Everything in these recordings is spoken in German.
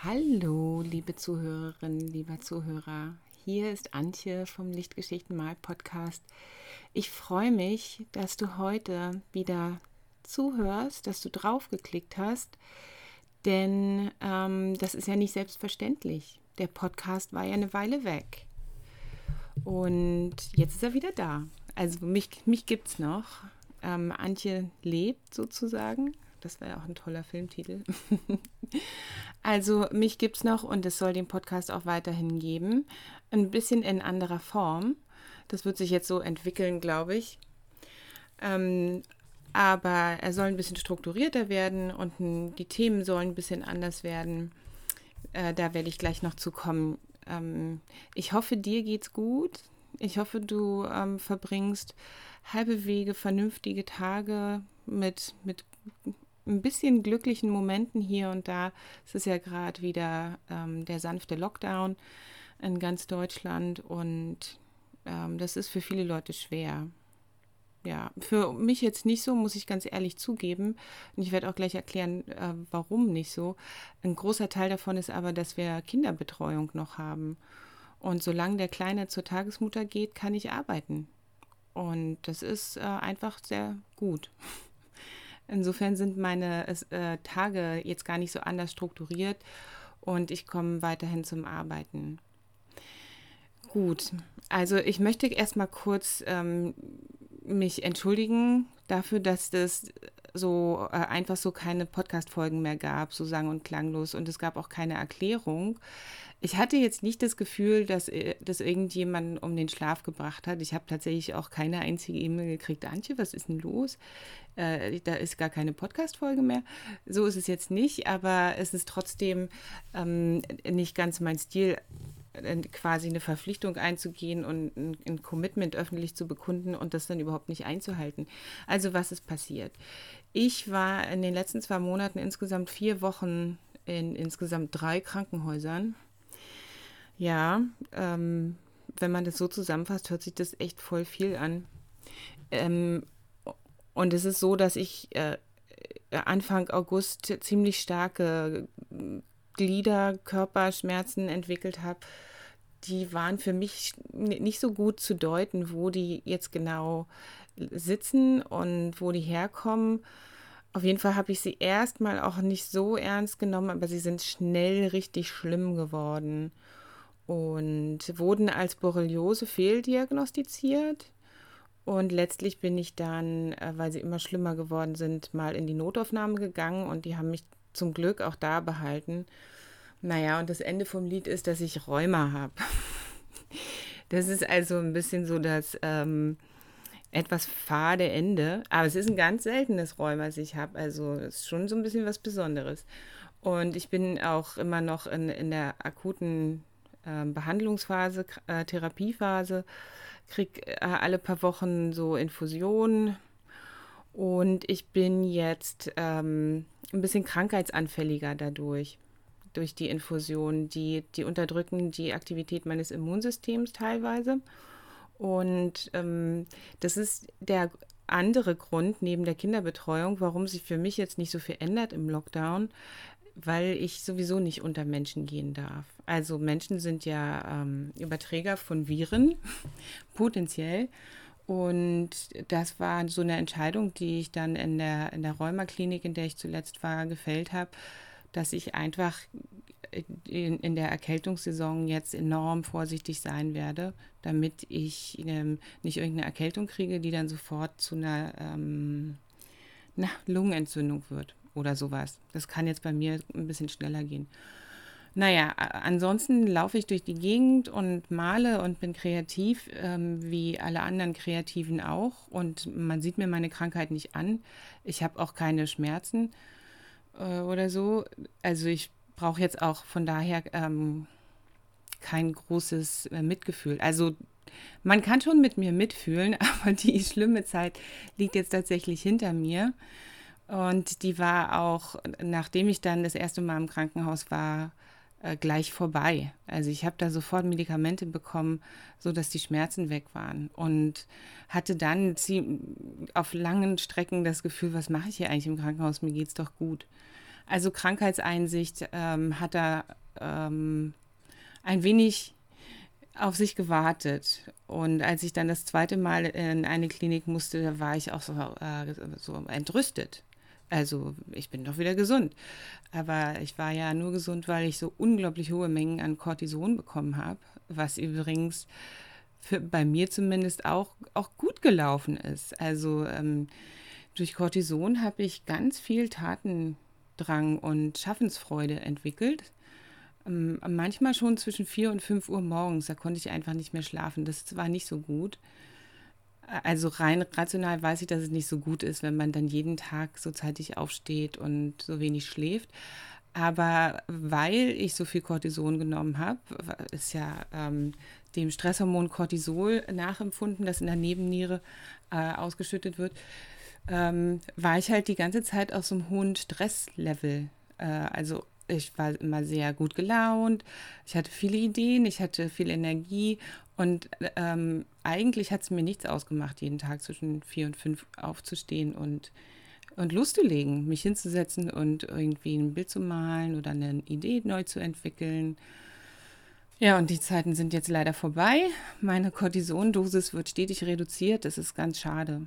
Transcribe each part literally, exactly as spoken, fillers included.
Hallo, liebe Zuhörerinnen, lieber Zuhörer. Hier ist Antje vom Lichtgeschichten Mal Podcast. Ich freue mich, dass du heute wieder zuhörst, dass du draufgeklickt hast, denn ähm, das ist ja nicht selbstverständlich. Der Podcast war ja eine Weile weg und jetzt ist er wieder da. Also mich, mich gibt es noch. Ähm, Antje lebt sozusagen. Das wäre ja auch ein toller Filmtitel. Also mich gibt es noch und es soll den Podcast auch weiterhin geben. Ein bisschen in anderer Form. Das wird sich jetzt so entwickeln, glaube ich. Ähm, aber er soll ein bisschen strukturierter werden und n- die Themen sollen ein bisschen anders werden. Äh, da werde ich gleich noch zu kommen. Ähm, ich hoffe, dir geht's gut. Ich hoffe, du ähm, verbringst halbe Wege, vernünftige Tage mit, mit ein bisschen glücklichen Momenten hier und da. Es ist ja gerade wieder ähm, der sanfte Lockdown in ganz Deutschland und ähm, das ist für viele Leute schwer. Ja, für mich jetzt nicht so, muss ich ganz ehrlich zugeben. Und ich werde auch gleich erklären, äh, warum nicht so. Ein großer Teil davon ist aber, dass wir Kinderbetreuung noch haben. Und solange der Kleine zur Tagesmutter geht, kann ich arbeiten. Und das ist äh, einfach sehr gut. Insofern sind meine äh, Tage jetzt gar nicht so anders strukturiert und ich komme weiterhin zum Arbeiten. Gut, also ich möchte erstmal kurz ähm, mich entschuldigen dafür, dass das so äh, einfach so keine Podcast-Folgen mehr gab, so sang- und klanglos, und es gab auch keine Erklärung. Ich hatte jetzt nicht das Gefühl, dass äh, das irgendjemanden um den Schlaf gebracht hat. Ich habe tatsächlich auch keine einzige E-Mail gekriegt. Antje, was ist denn los? Äh, da ist gar keine Podcast-Folge mehr. So ist es jetzt nicht, aber es ist trotzdem ähm, nicht ganz mein Stil, äh, quasi eine Verpflichtung einzugehen und ein, ein Commitment öffentlich zu bekunden und das dann überhaupt nicht einzuhalten. Also was ist passiert? Ich war in den letzten zwei Monaten insgesamt vier Wochen in insgesamt drei Krankenhäusern. Ja, ähm, wenn man das so zusammenfasst, hört sich das echt voll viel an. Ähm, und es ist so, dass ich äh, Anfang August ziemlich starke Glieder, Körperschmerzen entwickelt habe. Die waren für mich nicht so gut zu deuten, wo die jetzt genau sitzen und wo die herkommen. Auf jeden Fall habe ich sie erstmal auch nicht so ernst genommen, aber sie sind schnell richtig schlimm geworden und wurden als Borreliose fehldiagnostiziert. Und letztlich bin ich dann, äh, weil sie immer schlimmer geworden sind, mal in die Notaufnahme gegangen und die haben mich zum Glück auch da behalten. Naja, und das Ende vom Lied ist, dass ich Rheuma habe. Das ist also ein bisschen so das ähm, etwas fade Ende, aber es ist ein ganz seltenes Rheuma, das ich habe. Also es ist schon so ein bisschen was Besonderes. Und ich bin auch immer noch in, in der akuten ähm, Behandlungsphase, äh, Therapiephase, krieg äh, alle paar Wochen so Infusionen und ich bin jetzt ähm, ein bisschen krankheitsanfälliger dadurch, durch die Infusion. Die, die unterdrücken die Aktivität meines Immunsystems teilweise. Und ähm, das ist der andere Grund neben der Kinderbetreuung, warum sich für mich jetzt nicht so viel ändert im Lockdown, weil ich sowieso nicht unter Menschen gehen darf. Also Menschen sind ja ähm, Überträger von Viren, potenziell. Und das war so eine Entscheidung, die ich dann in der, in der Rheumaklinik, in der ich zuletzt war, gefällt habe, dass ich einfach in, in der Erkältungssaison jetzt enorm vorsichtig sein werde, damit ich ähm, nicht irgendeine Erkältung kriege, die dann sofort zu einer ähm, na, Lungenentzündung wird oder sowas. Das kann jetzt bei mir ein bisschen schneller gehen. Naja, ansonsten laufe ich durch die Gegend und male und bin kreativ, ähm, wie alle anderen Kreativen auch. Und man sieht mir meine Krankheit nicht an. Ich habe auch keine Schmerzen äh, oder so. Also ich brauche jetzt auch von daher ähm, kein großes äh, Mitgefühl. Also man kann schon mit mir mitfühlen, aber die schlimme Zeit liegt jetzt tatsächlich hinter mir. Und die war auch, nachdem ich dann das erste Mal im Krankenhaus war, äh, gleich vorbei. Also ich habe da sofort Medikamente bekommen, sodass die Schmerzen weg waren. Und hatte dann zie- auf langen Strecken das Gefühl, was mache ich hier eigentlich im Krankenhaus? Mir geht's doch gut. Also Krankheitseinsicht ähm, hat er ähm, ein wenig auf sich gewartet. Und als ich dann das zweite Mal in eine Klinik musste, da war ich auch so, äh, so entrüstet. Also ich bin doch wieder gesund. Aber ich war ja nur gesund, weil ich so unglaublich hohe Mengen an Cortison bekommen habe, was übrigens für, bei mir zumindest auch, auch gut gelaufen ist. Also ähm, durch Cortison habe ich ganz viel Tatendrang und Schaffensfreude entwickelt. Ähm, manchmal schon zwischen vier und fünf Uhr morgens, da konnte ich einfach nicht mehr schlafen. Das war nicht so gut. Also rein rational weiß ich, dass es nicht so gut ist, wenn man dann jeden Tag so zeitig aufsteht und so wenig schläft. Aber weil ich so viel Cortison genommen habe, ist ja ähm, dem Stresshormon Cortisol nachempfunden, das in der Nebenniere äh, ausgeschüttet wird, ähm, war ich halt die ganze Zeit auf so einem hohen Stresslevel. Äh, also ich war immer sehr gut gelaunt, ich hatte viele Ideen, ich hatte viel Energie und ähm, eigentlich hat es mir nichts ausgemacht, jeden Tag zwischen vier und fünf aufzustehen und, und loszulegen, mich hinzusetzen und irgendwie ein Bild zu malen oder eine Idee neu zu entwickeln. Ja, und die Zeiten sind jetzt leider vorbei. Meine Cortisondosis wird stetig reduziert. Das ist ganz schade.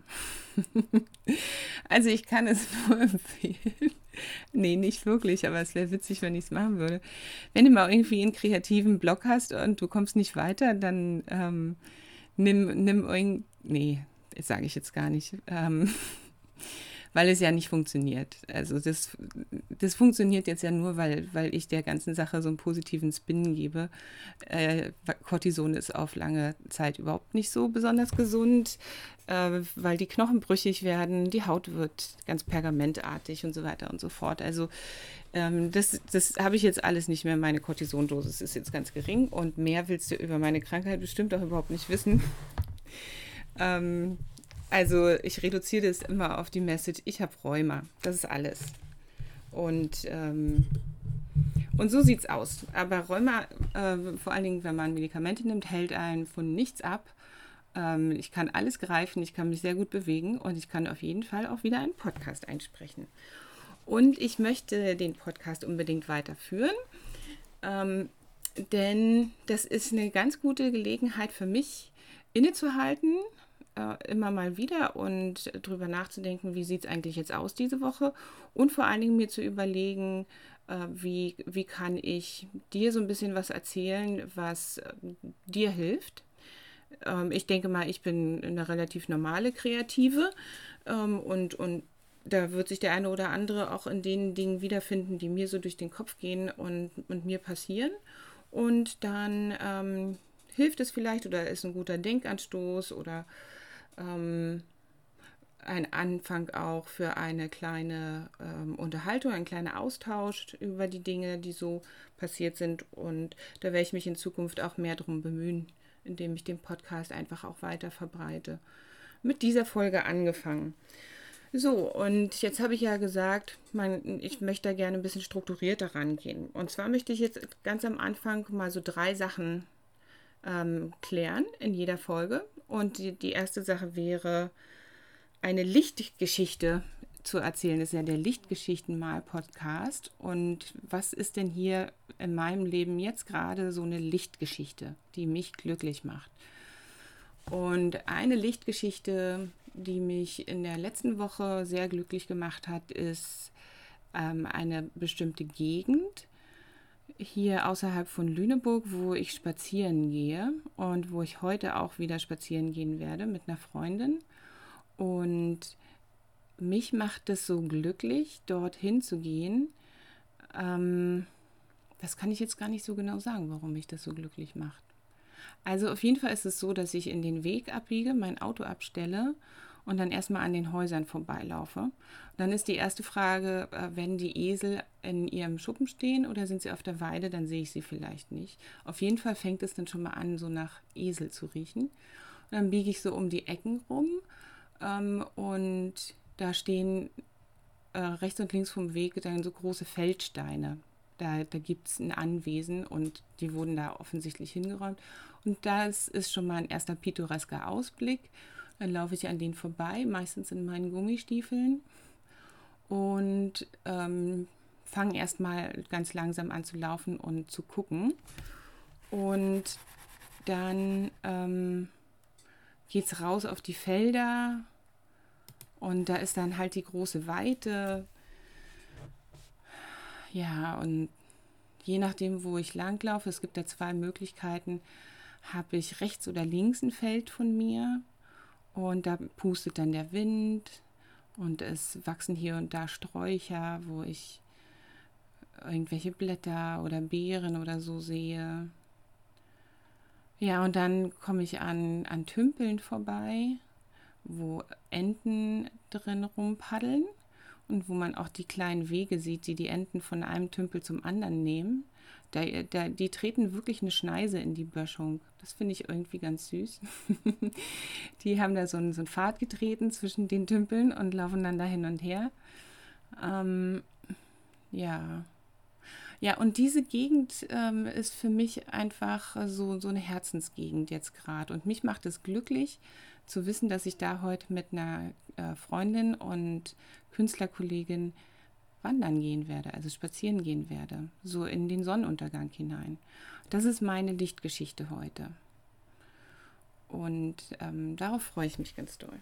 Also ich kann es nur empfehlen. Nee, nicht wirklich, aber es wäre witzig, wenn ich es machen würde. Wenn du mal irgendwie einen kreativen Block hast und du kommst nicht weiter, dann ähm, nimm, nimm irgend... Nee, das sage ich jetzt gar nicht. Ähm, weil es ja nicht funktioniert. Also das, das funktioniert jetzt ja nur, weil, weil ich der ganzen Sache so einen positiven Spin gebe. Äh, Cortison ist auf lange Zeit überhaupt nicht so besonders gesund, äh, weil die Knochen brüchig werden, die Haut wird ganz pergamentartig und so weiter und so fort. Also ähm, das, das habe ich jetzt alles nicht mehr. Meine Cortisondosis ist jetzt ganz gering und mehr willst du über meine Krankheit bestimmt auch überhaupt nicht wissen. ähm, Also ich reduziere das immer auf die Message, ich habe Rheuma. Das ist alles. Und, ähm, und so sieht es aus. Aber Rheuma, äh, vor allen Dingen, wenn man Medikamente nimmt, hält einen von nichts ab. Ähm, ich kann alles greifen, ich kann mich sehr gut bewegen und ich kann auf jeden Fall auch wieder einen Podcast einsprechen. Und ich möchte den Podcast unbedingt weiterführen, ähm, denn das ist eine ganz gute Gelegenheit für mich, innezuhalten, immer mal wieder und drüber nachzudenken, wie sieht es eigentlich jetzt aus diese Woche und vor allen Dingen mir zu überlegen, äh, wie, wie kann ich dir so ein bisschen was erzählen, was äh, dir hilft. Ähm, ich denke mal, ich bin eine relativ normale Kreative ähm, und, und da wird sich der eine oder andere auch in den Dingen wiederfinden, die mir so durch den Kopf gehen und, und mir passieren. Und dann ähm, hilft es vielleicht oder ist ein guter Denkanstoß oder ähm, ein Anfang auch für eine kleine ähm, Unterhaltung, ein kleiner Austausch über die Dinge, die so passiert sind. Und da werde ich mich in Zukunft auch mehr darum bemühen, indem ich den Podcast einfach auch weiter verbreite. Mit dieser Folge angefangen. So, und jetzt habe ich ja gesagt, mein, ich möchte da gerne ein bisschen strukturierter rangehen. Und zwar möchte ich jetzt ganz am Anfang mal so drei Sachen ähm, klären in jeder Folge. Und die, die erste Sache wäre, eine Lichtgeschichte zu erzählen. Das ist ja der Lichtgeschichten-Mal-Podcast. Und was ist denn hier in meinem Leben jetzt gerade so eine Lichtgeschichte, die mich glücklich macht? Und eine Lichtgeschichte, die mich in der letzten Woche sehr glücklich gemacht hat, ist ähm, eine bestimmte Gegend hier außerhalb von Lüneburg, wo ich spazieren gehe und wo ich heute auch wieder spazieren gehen werde mit einer Freundin. Und mich macht es so glücklich, dorthin zu gehen. Ähm, das kann ich jetzt gar nicht so genau sagen, warum mich das so glücklich macht. Also auf jeden Fall ist es so, dass ich in den Weg abbiege, mein Auto abstelle und dann erstmal an den Häusern vorbeilaufe. Und dann ist die erste Frage, äh, wenn die Esel in ihrem Schuppen stehen oder sind sie auf der Weide, dann sehe ich sie vielleicht nicht. Auf jeden Fall fängt es dann schon mal an, so nach Esel zu riechen. Und dann biege ich so um die Ecken rum ähm, und da stehen äh, rechts und links vom Weg dann so große Feldsteine. Da, da gibt es ein Anwesen und die wurden da offensichtlich hingeräumt. Und das ist schon mal ein erster pittoresker Ausblick. Dann laufe ich an denen vorbei, meistens in meinen Gummistiefeln. Und ähm, fange erstmal ganz langsam an zu laufen und zu gucken. Und dann ähm, geht es raus auf die Felder und da ist dann halt die große Weite. Ja, und je nachdem, wo ich langlaufe, es gibt ja zwei Möglichkeiten, habe ich rechts oder links ein Feld von mir und da pustet dann der Wind und es wachsen hier und da Sträucher, wo ich irgendwelche Blätter oder Beeren oder so sehe. Ja, und dann komme ich an, an Tümpeln vorbei, wo Enten drin rumpaddeln und wo man auch die kleinen Wege sieht, die die Enten von einem Tümpel zum anderen nehmen. Da, da, die treten wirklich eine Schneise in die Böschung. Das finde ich irgendwie ganz süß. Die haben da so einen, so einen Pfad getreten zwischen den Tümpeln und laufen dann da hin und her. Ähm, ja. Ja, und diese Gegend ähm, ist für mich einfach so, so eine Herzensgegend jetzt gerade. Und mich macht es glücklich zu wissen, dass ich da heute mit einer äh, Freundin und Künstlerkollegin wandern gehen werde, also spazieren gehen werde, so in den Sonnenuntergang hinein. Das ist meine Lichtgeschichte heute. Und ähm, darauf freue ich mich ganz doll.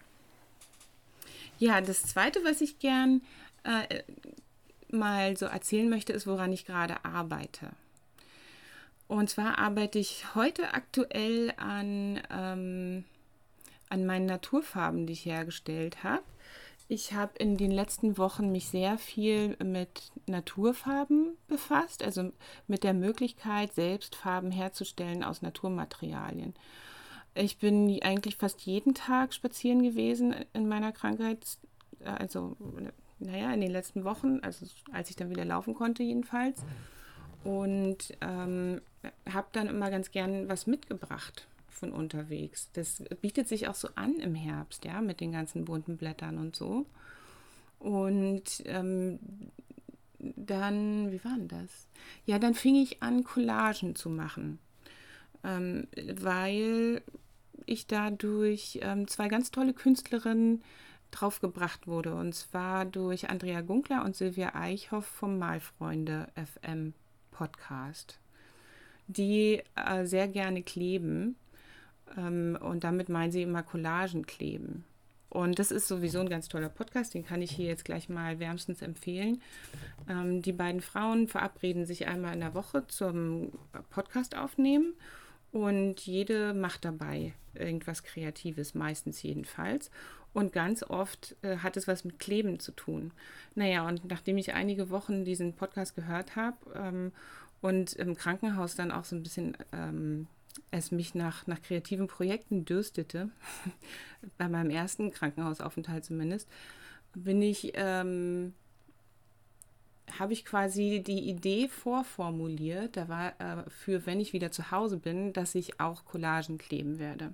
Ja, das Zweite, was ich gern äh, mal so erzählen möchte, ist, woran ich gerade arbeite. Und zwar arbeite ich heute aktuell an, ähm, an meinen Naturfarben, die ich hergestellt habe. Ich habe in den letzten Wochen mich sehr viel mit Naturfarben befasst, also mit der Möglichkeit, selbst Farben herzustellen aus Naturmaterialien. Ich bin eigentlich fast jeden Tag spazieren gewesen in meiner Krankheit, also naja, in den letzten Wochen, also als ich dann wieder laufen konnte jedenfalls. Und ähm, habe dann immer ganz gern was mitgebracht von unterwegs. Das bietet sich auch so an im Herbst, ja, mit den ganzen bunten Blättern und so. Und ähm, dann, wie war denn das? Ja, dann fing ich an, Collagen zu machen, ähm, weil ich dadurch ähm, zwei ganz tolle Künstlerinnen draufgebracht wurde. Und zwar durch Andrea Gunkler und Silvia Eichhoff vom Malfreunde F M Podcast, die äh, sehr gerne kleben. Ähm, und damit meinen sie immer Collagen kleben. Und das ist sowieso ein ganz toller Podcast, den kann ich hier jetzt gleich mal wärmstens empfehlen. Ähm, die beiden Frauen verabreden sich einmal in der Woche zum Podcast aufnehmen und jede macht dabei irgendwas Kreatives, meistens jedenfalls. Und ganz oft äh, hat es was mit Kleben zu tun. Naja, und nachdem ich einige Wochen diesen Podcast gehört habe ähm, und im Krankenhaus dann auch so ein bisschen ähm, es mich nach, nach kreativen Projekten dürstete, bei meinem ersten Krankenhausaufenthalt zumindest, bin ich, ähm, habe ich quasi die Idee vorformuliert, da war äh, für, wenn ich wieder zu Hause bin, dass ich auch Collagen kleben werde.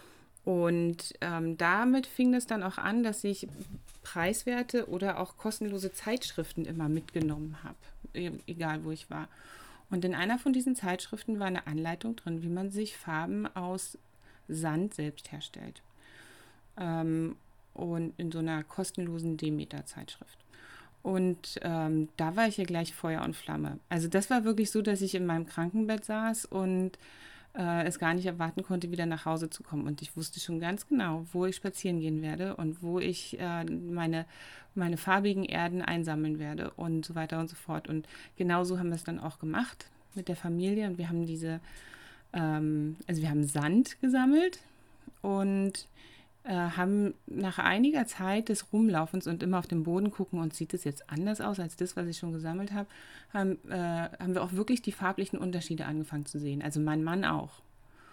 Und ähm, damit fing es dann auch an, dass ich preiswerte oder auch kostenlose Zeitschriften immer mitgenommen habe, e- egal wo ich war. Und in einer von diesen Zeitschriften war eine Anleitung drin, wie man sich Farben aus Sand selbst herstellt. Ähm, und in so einer kostenlosen Demeter-Zeitschrift. Und ähm, da war ich ja gleich Feuer und Flamme. Also das war wirklich so, dass ich in meinem Krankenbett saß und äh, es gar nicht erwarten konnte, wieder nach Hause zu kommen. Und ich wusste schon ganz genau, wo ich spazieren gehen werde und wo ich äh, meine, meine farbigen Erden einsammeln werde und so weiter und so fort. Und genauso haben wir es dann auch gemacht mit der Familie. Und wir haben diese, ähm, also wir haben Sand gesammelt und äh, haben nach einiger Zeit des Rumlaufens und immer auf den Boden gucken und sieht es jetzt anders aus als das, was ich schon gesammelt habe, haben, äh, haben wir auch wirklich die farblichen Unterschiede angefangen zu sehen. Also mein Mann auch.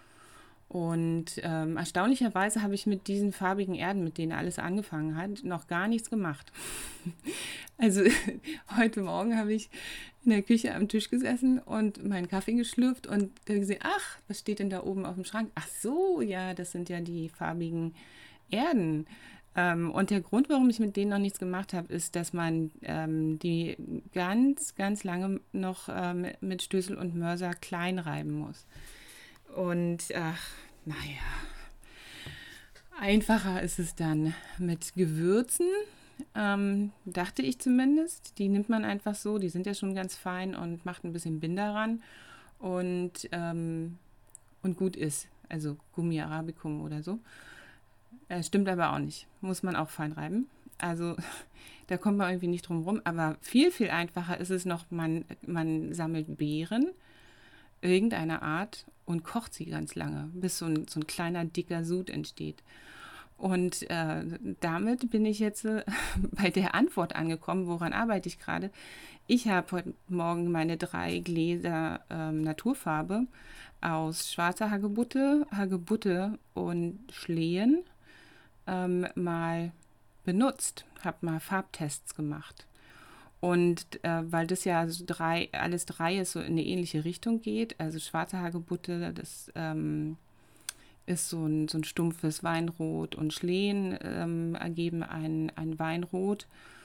Und ähm, erstaunlicherweise habe ich mit diesen farbigen Erden, mit denen alles angefangen hat, noch gar nichts gemacht. Also heute Morgen habe ich in der Küche am Tisch gesessen und meinen Kaffee geschlürft und da gesehen, ach, was steht denn da oben auf dem Schrank? Ach so, ja, das sind ja die farbigen Erden. Ähm, und der Grund, warum ich mit denen noch nichts gemacht habe, ist, dass man ähm, die ganz, ganz lange noch ähm, mit Stößel und Mörser klein reiben muss. Und ach, naja, einfacher ist es dann mit Gewürzen. ähm, dachte ich zumindest. Die nimmt man einfach so, die sind ja schon ganz fein und macht ein bisschen Binder ran und, ähm, und gut ist. Also Gummi Arabicum oder so. Äh, stimmt aber auch nicht. Muss man auch fein reiben. Also da kommt man irgendwie nicht drum rum. Aber viel, viel einfacher ist es noch, man, man sammelt Beeren irgendeiner Art und kocht sie ganz lange, bis so ein, so ein kleiner, dicker Sud entsteht. Und äh, damit bin ich jetzt äh, bei der Antwort angekommen, woran arbeite ich gerade. Ich habe heute Morgen meine drei Gläser ähm, Naturfarbe aus schwarzer Hagebutte, Hagebutte und Schlehen ähm, mal benutzt, habe mal Farbtests gemacht. Und äh, weil das ja so drei, alles drei ist so in eine ähnliche Richtung geht, also schwarze Hagebutte, das ähm, ist so ein, so ein stumpfes Weinrot und Schlehen ähm, ergeben ein, ein Weinrot.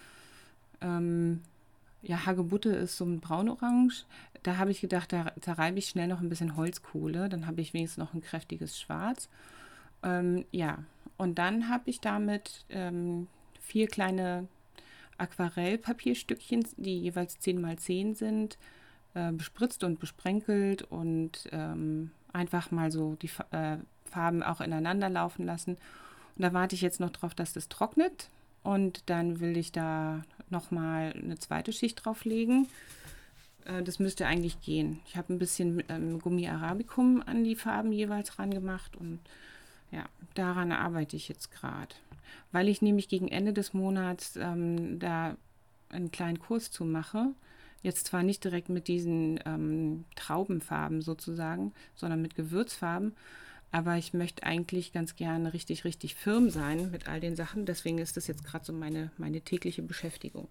Ähm, ja, Hagebutte ist so ein braunorange. Da habe ich gedacht, da, da reibe ich schnell noch ein bisschen Holzkohle, dann habe ich wenigstens noch ein kräftiges Schwarz. Ähm, ja, und dann habe ich damit ähm, vier kleine Aquarellpapierstückchen, die jeweils zehn mal zehn sind, äh, bespritzt und besprenkelt und ähm, einfach mal so die äh, Farben auch ineinander laufen lassen. Und da warte ich jetzt noch drauf, dass das trocknet. Und dann will ich da nochmal eine zweite Schicht drauflegen. Äh, das müsste eigentlich gehen. Ich habe ein bisschen ähm, Gummi Arabicum an die Farben jeweils ran gemacht und ja, daran arbeite ich jetzt gerade. Weil ich nämlich gegen Ende des Monats ähm, da einen kleinen Kurs zu mache. Jetzt zwar nicht direkt mit diesen ähm, Traubenfarben sozusagen, sondern mit Gewürzfarben. Aber ich möchte eigentlich ganz gerne richtig, richtig firm sein mit all den Sachen. Deswegen ist das jetzt gerade so meine, meine tägliche Beschäftigung.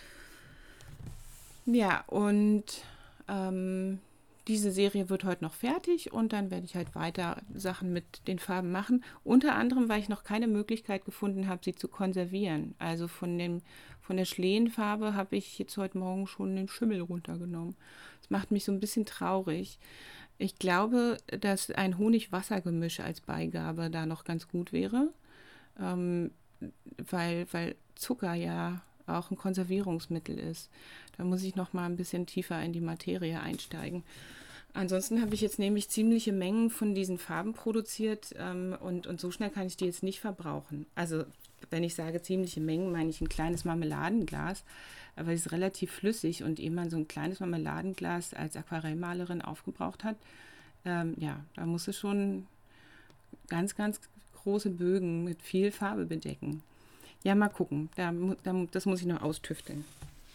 Ja, und ähm, diese Serie wird heute noch fertig und dann werde ich halt weiter Sachen mit den Farben machen. Unter anderem, weil ich noch keine Möglichkeit gefunden habe, sie zu konservieren. Also von, dem, von der Schlehenfarbe habe ich jetzt heute Morgen schon den Schimmel runtergenommen. Das macht mich so ein bisschen traurig. Ich glaube, dass ein Honig-Wasser-Gemisch als Beigabe da noch ganz gut wäre, ähm, weil, weil Zucker ja auch ein Konservierungsmittel ist. Da muss ich noch mal ein bisschen tiefer in die Materie einsteigen. Ansonsten habe ich jetzt nämlich ziemliche Mengen von diesen Farben produziert ähm, und, und so schnell kann ich die jetzt nicht verbrauchen. Also wenn ich sage ziemliche Mengen, meine ich ein kleines Marmeladenglas, aber es ist relativ flüssig und ehe man so ein kleines Marmeladenglas als Aquarellmalerin aufgebraucht hat, ähm, ja, da muss es schon ganz, ganz große Bögen mit viel Farbe bedecken. Ja, mal gucken. Da, da, das muss ich noch austüfteln.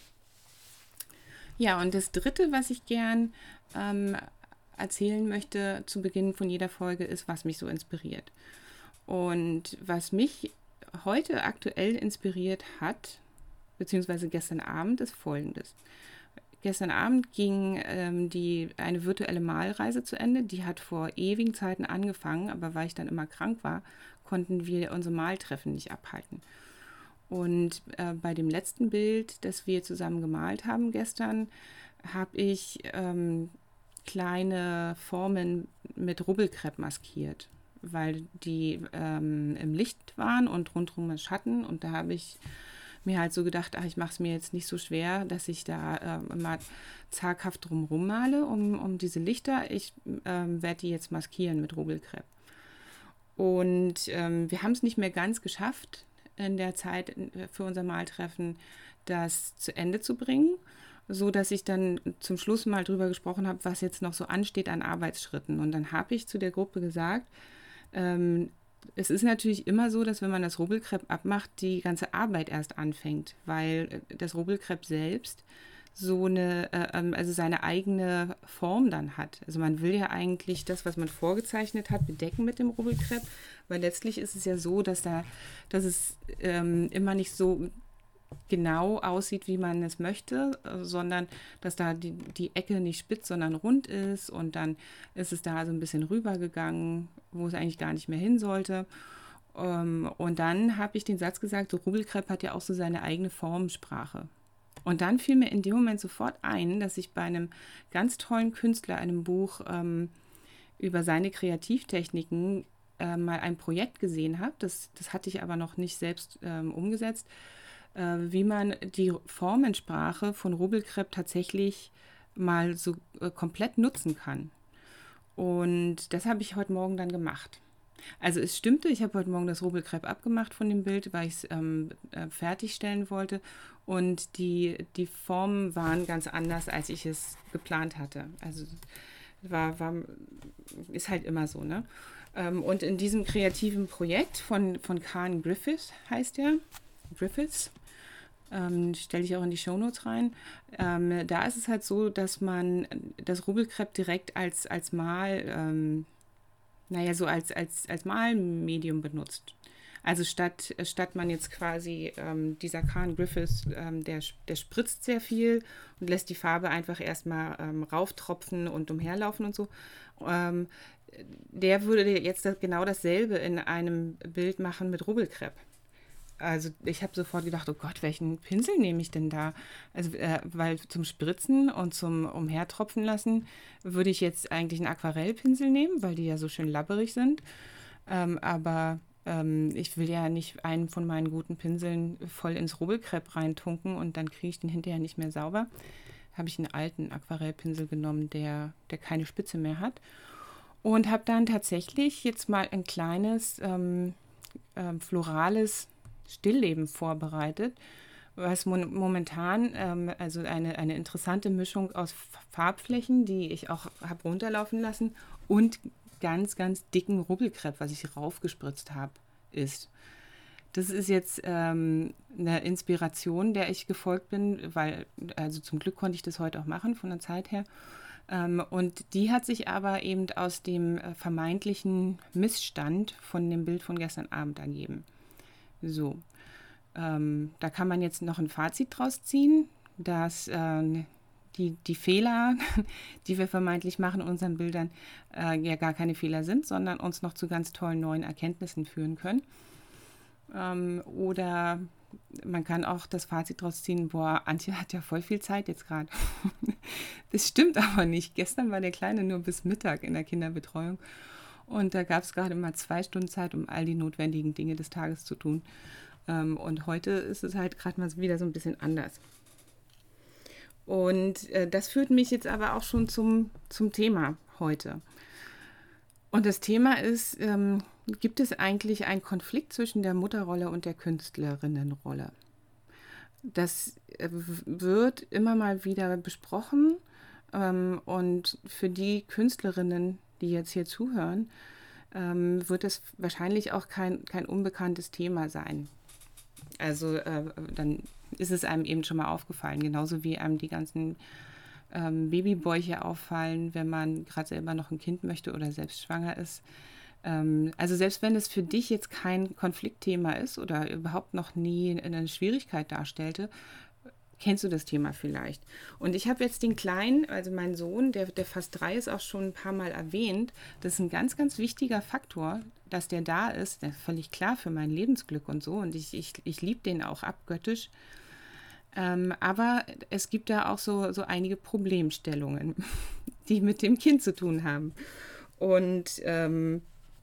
Ja, und das Dritte, was ich gern ähm, erzählen möchte zu Beginn von jeder Folge, ist, was mich so inspiriert. Und was mich heute aktuell inspiriert hat, beziehungsweise gestern Abend, ist Folgendes. Gestern Abend ging ähm, die, eine virtuelle Malreise zu Ende. Die hat vor ewigen Zeiten angefangen, aber weil ich dann immer krank war, konnten wir unsere Maltreffen nicht abhalten. Und äh, bei dem letzten Bild, das wir zusammen gemalt haben gestern, habe ich ähm, kleine Formen mit Rubbelkrepp maskiert, weil die ähm, im Licht waren und rundherum im Schatten. Und da habe ich mir halt so gedacht, ach, ich mache es mir jetzt nicht so schwer, dass ich da äh, immer zaghaft drumherum male, um, um diese Lichter. Ich ähm, werde die jetzt maskieren mit Rubbelkrepp. Und ähm, wir haben es nicht mehr ganz geschafft, in der Zeit für unser Maltreffen das zu Ende zu bringen, so dass ich dann zum Schluss mal drüber gesprochen habe, was jetzt noch so ansteht an Arbeitsschritten. Und dann habe ich zu der Gruppe gesagt, ähm, es ist natürlich immer so, dass wenn man das Rubbelkrepp abmacht, die ganze Arbeit erst anfängt, weil das Rubbelkrepp selbst so eine, äh, also seine eigene Form dann hat. Also man will ja eigentlich das, was man vorgezeichnet hat, bedecken mit dem Rubbelkrepp, weil letztlich ist es ja so, dass da, dass es ähm, immer nicht so genau aussieht, wie man es möchte, sondern dass da die, die Ecke nicht spitz, sondern rund ist und dann ist es da so ein bisschen rübergegangen, wo es eigentlich gar nicht mehr hin sollte. Um, und dann habe ich den Satz gesagt, so Rubbelkrepp hat ja auch so seine eigene Formensprache. Und dann fiel mir in dem Moment sofort ein, dass ich bei einem ganz tollen Künstler, einem Buch ähm, über seine Kreativtechniken äh, mal ein Projekt gesehen habe. Das, das hatte ich aber noch nicht selbst ähm, umgesetzt. äh, wie man die Formensprache von Rubbelkrepp tatsächlich mal so äh, komplett nutzen kann. Und das habe ich heute Morgen dann gemacht. Also es stimmte, ich habe heute Morgen das Rubbelkrepp abgemacht von dem Bild, weil ich es ähm, äh, fertigstellen wollte. Und die, die Formen waren ganz anders, als ich es geplant hatte. Also war, war, ist halt immer so, ne? Ähm, und in diesem kreativen Projekt von, von Karen Griffiths, heißt der, Griffiths, ähm, stelle ich auch in die Shownotes rein. Ähm, da ist es halt so, dass man das Rubbelkrepp direkt als, als Mal, ähm, naja, so als, als, als Malmedium benutzt. Also statt, statt man jetzt quasi ähm, dieser Karen Griffiths, ähm, der, der spritzt sehr viel und lässt die Farbe einfach erstmal ähm, rauftropfen und umherlaufen und so. Ähm, der würde jetzt das, genau dasselbe in einem Bild machen mit Rubbelkrepp. Also ich habe sofort gedacht, oh Gott, welchen Pinsel nehme ich denn da? Also, äh, weil zum Spritzen und zum Umhertropfen lassen würde ich jetzt eigentlich einen Aquarellpinsel nehmen, weil die ja so schön labberig sind. Ähm, aber ähm, ich will ja nicht einen von meinen guten Pinseln voll ins Rubbelkrepp reintunken und dann kriege ich den hinterher nicht mehr sauber. Habe ich einen alten Aquarellpinsel genommen, der, der keine Spitze mehr hat. Und habe dann tatsächlich jetzt mal ein kleines ähm, ähm, florales Stillleben vorbereitet, was mon- momentan ähm, also eine, eine interessante Mischung aus Farbflächen, die ich auch habe runterlaufen lassen, und ganz, ganz dicken Rubbelkrepp, was ich raufgespritzt habe, ist. Das ist jetzt ähm, eine Inspiration, der ich gefolgt bin, weil, also zum Glück konnte ich das heute auch machen, von der Zeit her. Ähm, und die hat sich aber eben aus dem äh, vermeintlichen Missstand von dem Bild von gestern Abend ergeben. So, ähm, da kann man jetzt noch ein Fazit draus ziehen, dass äh, die, die Fehler, die wir vermeintlich machen in unseren Bildern, äh, ja gar keine Fehler sind, sondern uns noch zu ganz tollen neuen Erkenntnissen führen können. Ähm, oder man kann auch das Fazit draus ziehen, boah, Antje hat ja voll viel Zeit jetzt gerade. Das stimmt aber nicht. Gestern war der Kleine nur bis Mittag in der Kinderbetreuung und da gab es gerade mal zwei Stunden Zeit, um all die notwendigen Dinge des Tages zu tun. Ähm, und heute ist es halt gerade mal wieder so ein bisschen anders. Und äh, das führt mich jetzt aber auch schon zum, zum Thema heute. Und das Thema ist, ähm, gibt es eigentlich einen Konflikt zwischen der Mutterrolle und der Künstlerinnenrolle? Das äh, wird immer mal wieder besprochen ähm, und für die Künstlerinnen, die jetzt hier zuhören, ähm, wird das wahrscheinlich auch kein, kein unbekanntes Thema sein. Also äh, dann ist es einem eben schon mal aufgefallen, genauso wie einem die ganzen ähm, Babybäuche auffallen, wenn man gerade selber noch ein Kind möchte oder selbst schwanger ist. Ähm, also selbst wenn es für dich jetzt kein Konfliktthema ist oder überhaupt noch nie eine Schwierigkeit darstellte, kennst du das Thema vielleicht. Und ich habe jetzt den Kleinen, also meinen Sohn, der, der fast drei ist, auch schon ein paar Mal erwähnt. Das ist ein ganz, ganz wichtiger Faktor, dass der da ist. Der ist völlig klar für mein Lebensglück und so. Und ich, ich, ich liebe den auch abgöttisch. Ähm, aber es gibt da auch so, so einige Problemstellungen, die mit dem Kind zu tun haben. Und ähm,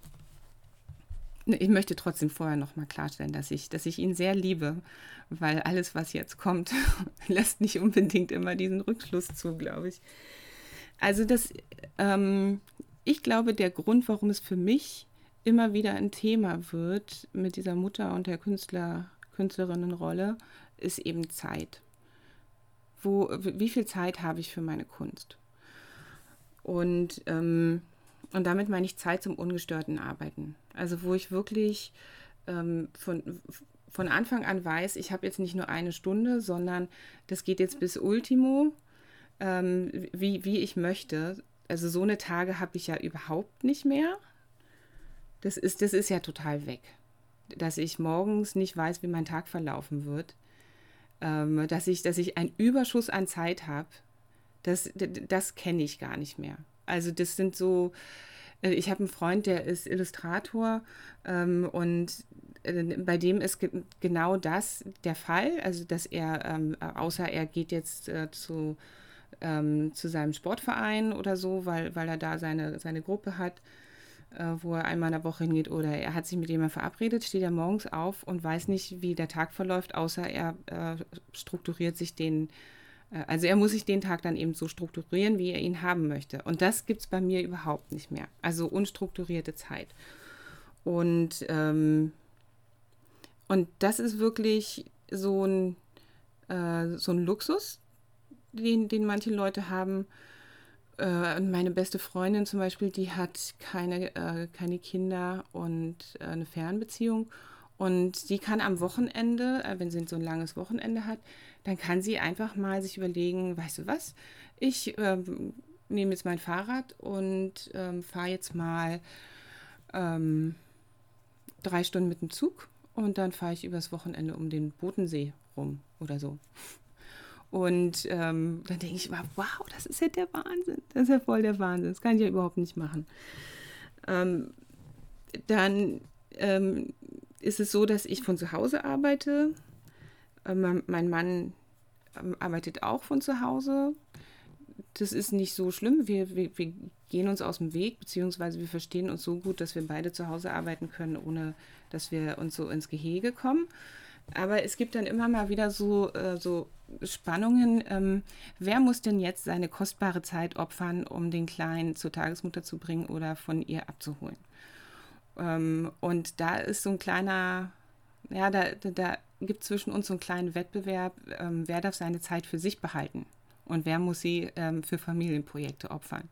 ich möchte trotzdem vorher noch mal klarstellen, dass ich, dass ich ihn sehr liebe, weil alles, was jetzt kommt, lässt nicht unbedingt immer diesen Rückschluss zu, glaube ich. Also das, ähm, ich glaube, der Grund, warum es für mich immer wieder ein Thema wird mit dieser Mutter- und der Künstler, Künstlerinnenrolle, ist eben Zeit. Wo, wie viel Zeit habe ich für meine Kunst? Und ähm, Und damit meine ich Zeit zum ungestörten Arbeiten. Also wo ich wirklich ähm, von, von Anfang an weiß, ich habe jetzt nicht nur eine Stunde, sondern das geht jetzt bis Ultimo, ähm, wie, wie ich möchte. Also so eine Tage habe ich ja überhaupt nicht mehr. Das ist, das ist ja total weg. Dass ich morgens nicht weiß, wie mein Tag verlaufen wird. Ähm, dass ich, dass ich einen Überschuss an Zeit habe, das, das kenne ich gar nicht mehr. Also das sind so, ich habe einen Freund, der ist Illustrator ähm, und äh, bei dem ist ge- genau das der Fall, also dass er, ähm, außer er geht jetzt äh, zu, ähm, zu seinem Sportverein oder so, weil, weil er da seine, seine Gruppe hat, äh, wo er einmal in der Woche hingeht oder er hat sich mit jemandem verabredet, steht er morgens auf und weiß nicht, wie der Tag verläuft, außer er äh, strukturiert sich den, äh, also er muss sich den Tag dann eben so strukturieren, wie er ihn haben möchte. Und das gibt es bei mir überhaupt nicht mehr. Also unstrukturierte Zeit. Und, ähm, und das ist wirklich so ein, äh, so ein Luxus, den, den manche Leute haben. Äh, meine beste Freundin zum Beispiel, die hat keine, äh, keine Kinder und äh, eine Fernbeziehung. Und die kann am Wochenende, äh, wenn sie so ein langes Wochenende hat, dann kann sie einfach mal sich überlegen, weißt du was, ich ähm, nehme jetzt mein Fahrrad und ähm, fahre jetzt mal ähm, drei Stunden mit dem Zug und dann fahre ich übers Wochenende um den Bodensee rum oder so. Und ähm, dann denke ich immer, wow, das ist ja der Wahnsinn. Das ist ja voll der Wahnsinn. Das kann ich ja überhaupt nicht machen. Ähm, dann ähm, ist es so, dass ich von zu Hause arbeite. Ähm, mein Mann ähm, arbeitet auch von zu Hause. Das ist nicht so schlimm. Wir, wir, wir gehen uns aus dem Weg, beziehungsweise wir verstehen uns so gut, dass wir beide zu Hause arbeiten können, ohne dass wir uns so ins Gehege kommen. Aber es gibt dann immer mal wieder so, äh, so Spannungen. Ähm, wer muss denn jetzt seine kostbare Zeit opfern, um den Kleinen zur Tagesmutter zu bringen oder von ihr abzuholen? Ähm, und da ist so ein kleiner, ja, da, da, da gibt es zwischen uns so einen kleinen Wettbewerb, ähm, wer darf seine Zeit für sich behalten und wer muss sie ähm, für Familienprojekte opfern.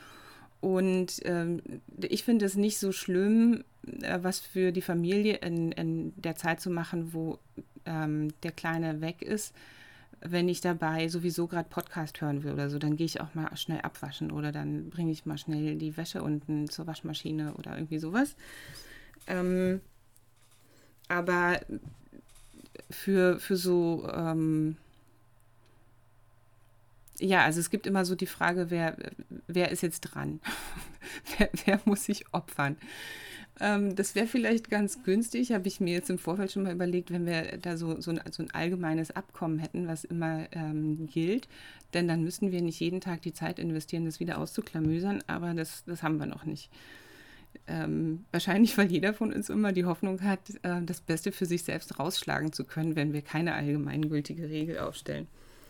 Und ähm, ich finde es nicht so schlimm, äh, was für die Familie in, in der Zeit zu machen, wo ähm, der Kleine weg ist. Wenn ich dabei sowieso gerade Podcast hören will oder so, dann gehe ich auch mal schnell abwaschen oder dann bringe ich mal schnell die Wäsche unten zur Waschmaschine oder irgendwie sowas. Ähm, aber für, für so... Ähm, Ja, also es gibt immer so die Frage, wer, wer ist jetzt dran? wer, wer muss sich opfern? Ähm, das wäre vielleicht ganz günstig, habe ich mir jetzt im Vorfeld schon mal überlegt, wenn wir da so, so, ein, so ein allgemeines Abkommen hätten, was immer ähm, gilt. Denn dann müssten wir nicht jeden Tag die Zeit investieren, das wieder auszuklamüsern, aber das, das haben wir noch nicht. Ähm, wahrscheinlich, weil jeder von uns immer die Hoffnung hat, äh, das Beste für sich selbst rausschlagen zu können, wenn wir keine allgemeingültige Regel aufstellen.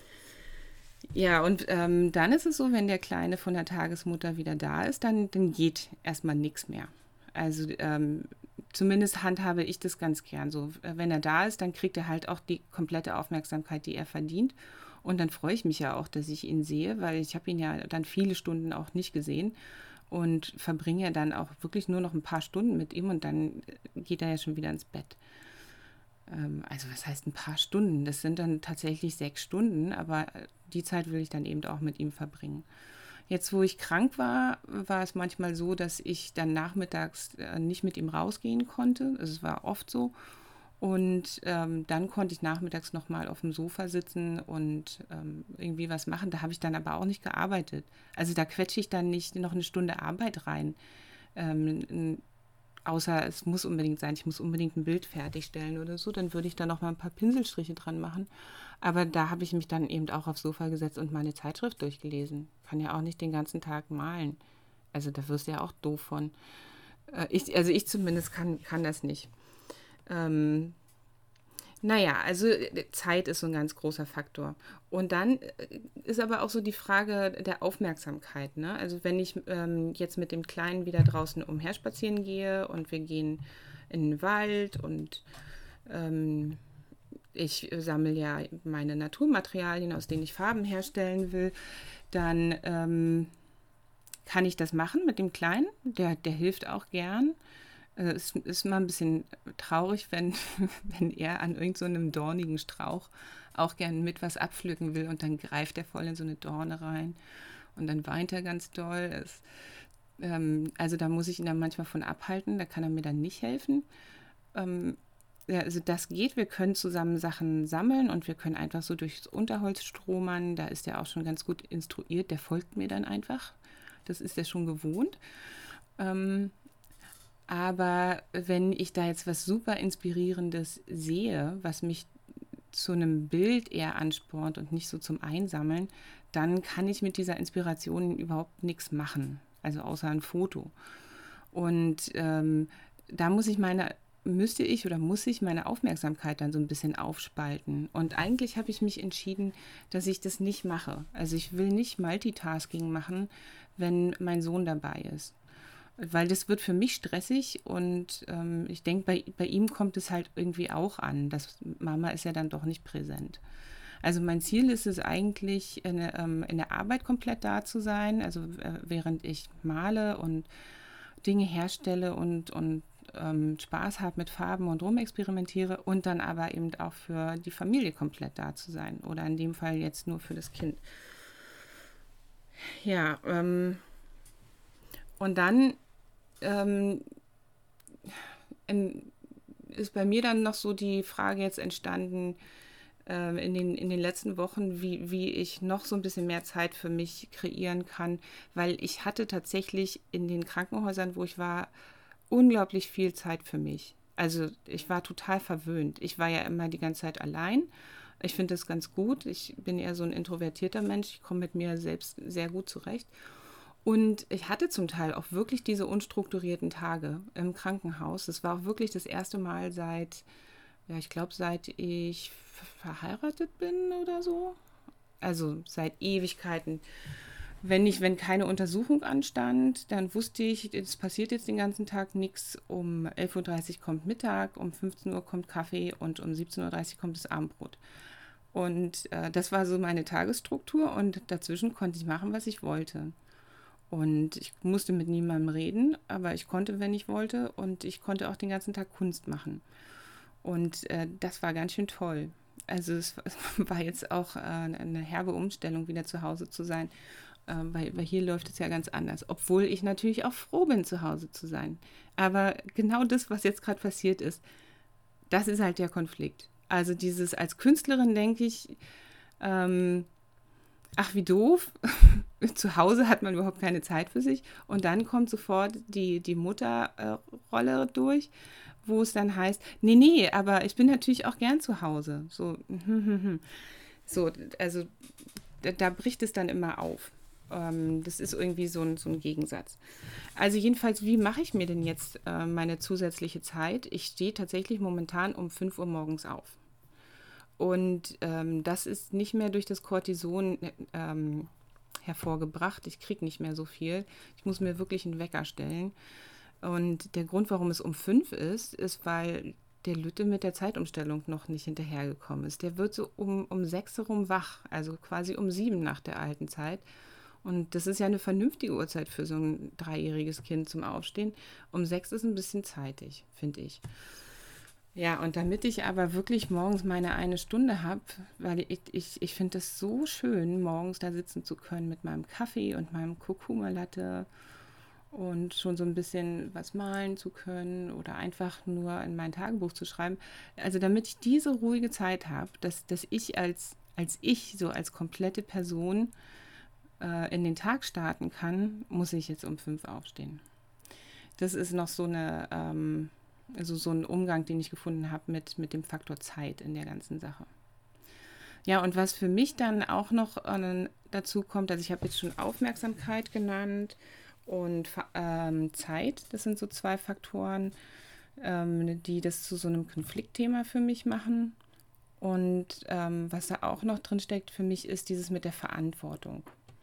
Ja, und ähm, dann ist es so, wenn der Kleine von der Tagesmutter wieder da ist, dann, dann geht erstmal nichts mehr. Also ähm, zumindest handhabe ich das ganz gern so. Wenn er da ist, dann kriegt er halt auch die komplette Aufmerksamkeit, die er verdient. Und dann freue ich mich ja auch, dass ich ihn sehe, weil ich habe ihn ja dann viele Stunden auch nicht gesehen und verbringe ja dann auch wirklich nur noch ein paar Stunden mit ihm und dann geht er ja schon wieder ins Bett. Also was heißt ein paar Stunden? Das sind dann tatsächlich sechs Stunden, aber die Zeit will ich dann eben auch mit ihm verbringen. Jetzt, wo ich krank war, war es manchmal so, dass ich dann nachmittags nicht mit ihm rausgehen konnte. Also es war oft so. Und ähm, dann konnte ich nachmittags nochmal auf dem Sofa sitzen und ähm, irgendwie was machen. Da habe ich dann aber auch nicht gearbeitet. Also da quetsche ich dann nicht noch eine Stunde Arbeit rein. Ähm, Außer es muss unbedingt sein, ich muss unbedingt ein Bild fertigstellen oder so, dann würde ich da noch mal ein paar Pinselstriche dran machen. Aber da habe ich mich dann eben auch aufs Sofa gesetzt und meine Zeitschrift durchgelesen. Kann ja auch nicht den ganzen Tag malen. Also da wirst du ja auch doof von. Äh, ich, also ich zumindest kann, kann das nicht. Ähm, naja, also Zeit ist so ein ganz großer Faktor. Und dann ist aber auch so die Frage der Aufmerksamkeit. Ne? Also wenn ich ähm, jetzt mit dem Kleinen wieder draußen umherspazieren gehe und wir gehen in den Wald und ähm, ich sammle ja meine Naturmaterialien, aus denen ich Farben herstellen will, dann ähm, kann ich das machen mit dem Kleinen. Der, der hilft auch gern. Es ist mal ein bisschen traurig, wenn, wenn er an irgendeinem so dornigen Strauch auch gern mit was abpflücken will und dann greift er voll in so eine Dorne rein und dann weint er ganz doll. Es, ähm, also da muss ich ihn dann manchmal von abhalten, da kann er mir dann nicht helfen. Ähm, ja, also das geht, wir können zusammen Sachen sammeln und wir können einfach so durchs Unterholz stromern, da ist er auch schon ganz gut instruiert, der folgt mir dann einfach, das ist er schon gewohnt. Ähm, Aber wenn ich da jetzt was super Inspirierendes sehe, was mich zu einem Bild eher anspornt und nicht so zum Einsammeln, dann kann ich mit dieser Inspiration überhaupt nichts machen. Also außer ein Foto. Und ähm, da muss ich meine, müsste ich oder muss ich meine Aufmerksamkeit dann so ein bisschen aufspalten. Und eigentlich habe ich mich entschieden, dass ich das nicht mache. Also ich will nicht Multitasking machen, wenn mein Sohn dabei ist. Weil das wird für mich stressig und ähm, ich denke, bei, bei ihm kommt es halt irgendwie auch an. Das Mama ist ja dann doch nicht präsent. Also mein Ziel ist es eigentlich, in, ähm, in der Arbeit komplett da zu sein, also äh, während ich male und Dinge herstelle und, und ähm, Spaß habe mit Farben und rumexperimentiere und dann aber eben auch für die Familie komplett da zu sein oder in dem Fall jetzt nur für das Kind. Ja, ähm, und dann ähm, in, ist bei mir dann noch so die Frage jetzt entstanden, äh, in den, in den letzten Wochen, wie, wie ich noch so ein bisschen mehr Zeit für mich kreieren kann, weil ich hatte tatsächlich in den Krankenhäusern, wo ich war, unglaublich viel Zeit für mich. Also ich war total verwöhnt. Ich war ja immer die ganze Zeit allein. Ich finde das ganz gut. Ich bin eher so ein introvertierter Mensch. Ich komme mit mir selbst sehr gut zurecht. Und ich hatte zum Teil auch wirklich diese unstrukturierten Tage im Krankenhaus. Das war auch wirklich das erste Mal seit, ja, ich glaube, seit ich verheiratet bin oder so. Also seit Ewigkeiten. Wenn nicht, wenn keine Untersuchung anstand, dann wusste ich, es passiert jetzt den ganzen Tag nichts. Um elf Uhr dreißig kommt Mittag, um fünfzehn Uhr kommt Kaffee und um siebzehn Uhr dreißig kommt das Abendbrot. Und äh, das war so meine Tagesstruktur und dazwischen konnte ich machen, was ich wollte. Und ich musste mit niemandem reden, aber ich konnte, wenn ich wollte, und ich konnte auch den ganzen Tag Kunst machen. Und äh, das war ganz schön toll. Also es war jetzt auch äh, eine herbe Umstellung, wieder zu Hause zu sein, äh, weil, weil hier läuft es ja ganz anders. Obwohl ich natürlich auch froh bin, zu Hause zu sein. Aber genau das, was jetzt gerade passiert ist, das ist halt der Konflikt. Also dieses als Künstlerin denke ich, ähm, ach wie doof, zu Hause hat man überhaupt keine Zeit für sich und dann kommt sofort die, die Mutterrolle durch, wo es dann heißt, nee, nee, aber ich bin natürlich auch gern zu Hause. So, so also da, da bricht es dann immer auf. Ähm, das ist irgendwie so ein, so ein Gegensatz. Also jedenfalls, wie mache ich mir denn jetzt äh, meine zusätzliche Zeit? Ich stehe tatsächlich momentan um fünf Uhr morgens auf. Und ähm, das ist nicht mehr durch das Cortison ähm, hervorgebracht. Ich kriege nicht mehr so viel. Ich muss mir wirklich einen Wecker stellen. Und der Grund, warum es um fünf ist, ist, weil der Lütte mit der Zeitumstellung noch nicht hinterhergekommen ist. Der wird so um, um sechs herum wach, also quasi um sieben nach der alten Zeit. Und das ist ja eine vernünftige Uhrzeit für so ein dreijähriges Kind zum Aufstehen. Um sechs ist ein bisschen zeitig, finde ich. Ja, und damit ich aber wirklich morgens meine eine Stunde habe, weil ich, ich, ich finde das so schön, morgens da sitzen zu können mit meinem Kaffee und meinem Kurkuma-Latte und schon so ein bisschen was malen zu können oder einfach nur in mein Tagebuch zu schreiben. Also damit ich diese ruhige Zeit habe, dass, dass ich als, als ich, so als komplette Person äh, in den Tag starten kann, muss ich jetzt um fünf aufstehen. Das ist noch so eine... Ähm, Also so ein Umgang, den ich gefunden habe mit, mit dem Faktor Zeit in der ganzen Sache. Ja, und was für mich dann auch noch äh, dazu kommt, also ich habe jetzt schon Aufmerksamkeit genannt und ähm, Zeit, das sind so zwei Faktoren, ähm, die das zu so einem Konfliktthema für mich machen. Und ähm, was da auch noch drin steckt für mich, ist dieses mit der Verantwortung.